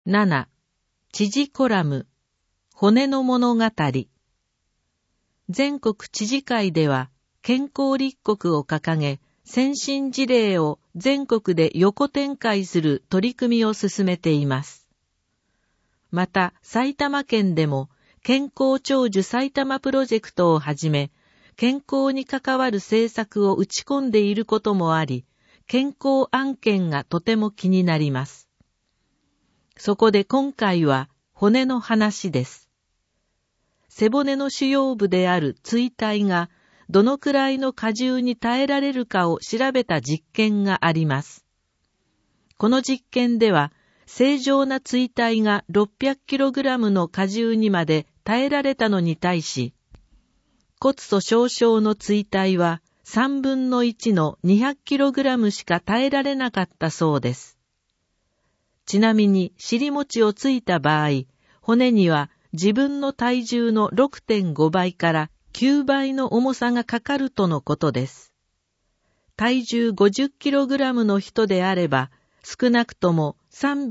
7. 知事コラム、骨の物語。全国知事会では、健康立国を掲げ、先進事例を全国で横展開する取り組みを進めています。また、埼玉県でも、健康長寿埼玉プロジェクトをはじめ、健康に関わる政策を打ち込んでいることもあり、健康案件がとても気になります。そこで今回は骨の話です。背骨の主要部である椎体がどのくらいの荷重に耐えられるかを調べた実験があります。この実験では正常な椎体が 600kg の荷重にまで耐えられたのに対し、骨粗しょう症の椎体は3分の1の 200kg しか耐えられなかったそうです。ちなみに尻餅をついた場合、骨には自分の体重の 6.5 倍から9倍の重さがかかるとのことです。体重 50kg の人であれば、少なくとも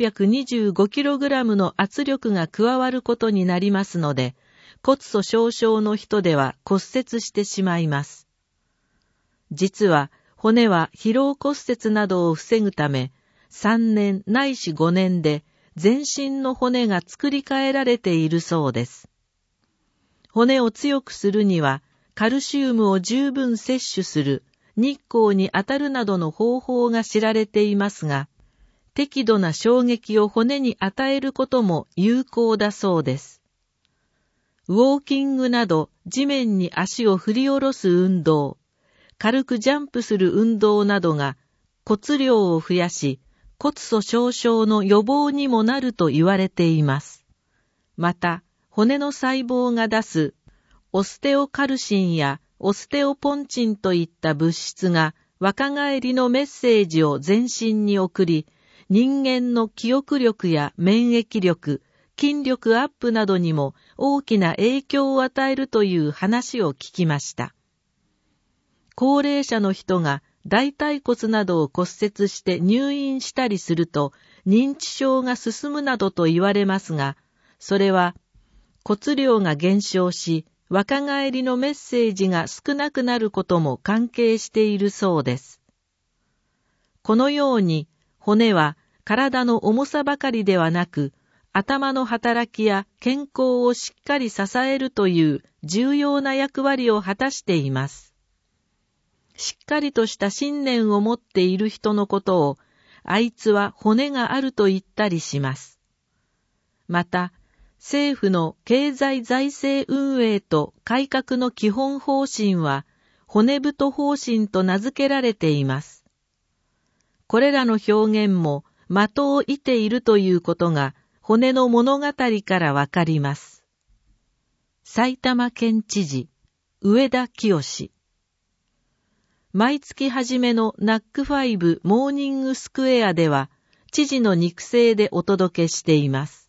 325kg の圧力が加わることになりますので、骨粗しょう症の人では骨折してしまいます。実は骨は疲労骨折などを防ぐため、3年ないし5年で全身の骨が作り変えられているそうです。骨を強くするにはカルシウムを十分摂取する、日光に当たるなどの方法が知られていますが、適度な衝撃を骨に与えることも有効だそうです。ウォーキングなど地面に足を振り下ろす運動、軽くジャンプする運動などが骨量を増やし、骨粗しょう症の予防にもなると言われています。また、骨の細胞が出すオステオカルシンやオステオポンチンといった物質が若返りのメッセージを全身に送り、人間の記憶力や免疫力、筋力アップなどにも大きな影響を与えるという話を聞きました。高齢者の人が大腿骨などを骨折して入院したりすると認知症が進むなどと言われますが、それは骨量が減少し若返りのメッセージが少なくなることも関係しているそうです。このように骨は体の重さばかりではなく、頭の働きや健康をしっかり支えるという重要な役割を果たしています。しっかりとした信念を持っている人のことを、あいつは骨があると言ったりします。また、政府の経済財政運営と改革の基本方針は、骨太方針と名付けられています。これらの表現も的を射ているということが、骨の物語からわかります。埼玉県知事、上田清。毎月初めのナックファイブモーニングスクエアでは、知事の肉声でお届けしています。